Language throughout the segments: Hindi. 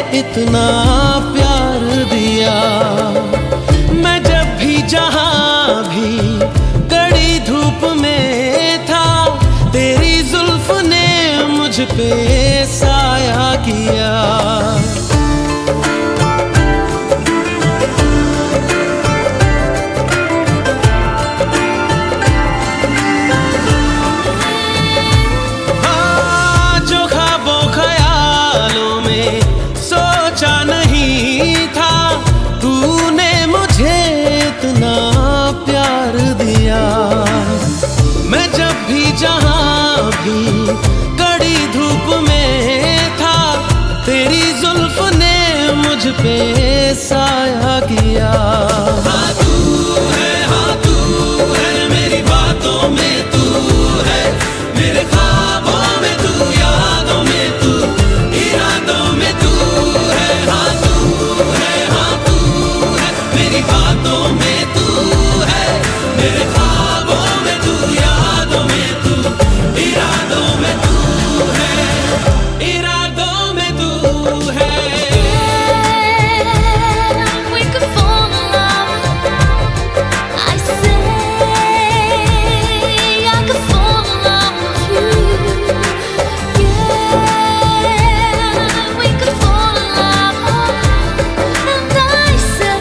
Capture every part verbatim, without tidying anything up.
इतना प्यार दिया। मैं जब भी जहां भी कड़ी धूप में था, तेरी जुल्फ ने मुझ पे साया किया। मैं जब भी जहां भी कड़ी धूप में था, तेरी जुल्फ ने मुझ पे साया किया। हाँ तू है, हाँ तू है, मेरी बातों में तू है, मेरे ख्वाबों में तू, यादों में तू, इरादों में तू है। हाँ तू है, हाँ तू है, मेरी बातों में तू है, मेरे ख्वाबों में तू, यादों में तू, इरादों में तू है, इरादों में तू है। We could fall in love. I say I could fall in love with you. Yeah, we could fall in love. And I say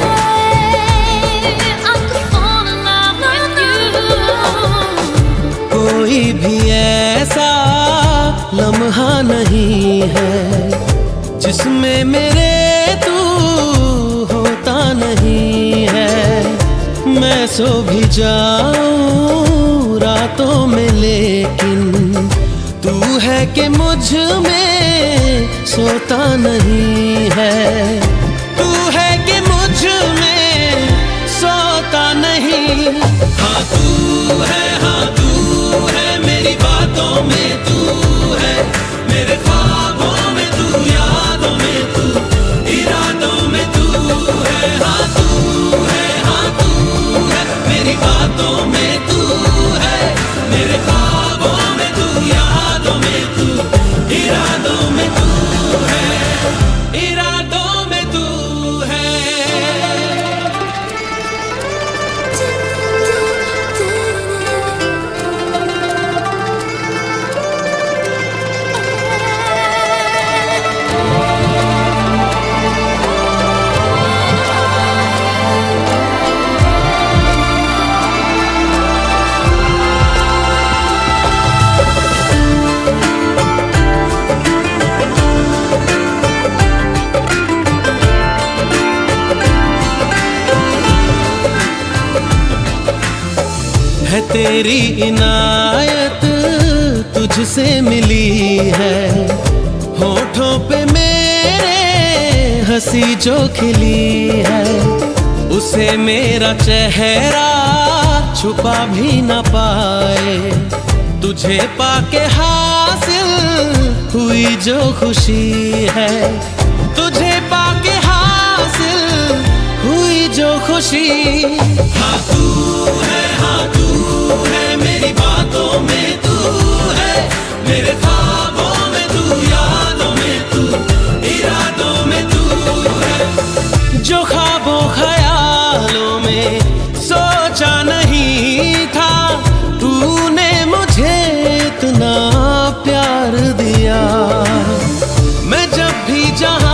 I could fall in love with you. कोई भी ऐसा लम्हा नहीं है जिसमें मेरे तू होता नहीं है। मैं सो भी जाऊं रातों में, लेकिन तू है कि मुझ में सोता नहीं है। तू है कि मुझ में सोता नहीं। हाँ तू है, हाँ तू है, मेरी बातों में तू है, मेरे ख्वाबों में तू, यादों में तू, इरादों में तू है। हाँ तू है, हाँ तू है, मेरी बातों में तू है, मेरे ख्वाबों में तू, यादों में तू, इरादों में तू है, इरादों में तू है। है तेरी इनायत तुझसे मिली है, होठों पे मेरे हंसी जो खिली है, उसे मेरा चेहरा छुपा भी न पाए। तुझे पाके हासिल हुई जो खुशी है, तुझे पाके हासिल हुई जो खुशी। हाँ तू है, हाँ तू है, मेरी बातों में तू है, मेरे ख्वाबों में तू, यादों में तू, इरादों में तू है। जो ख्वाबों ख्यालों में सोचा नहीं था, तूने मुझे इतना प्यार दिया। मैं जब भी जहां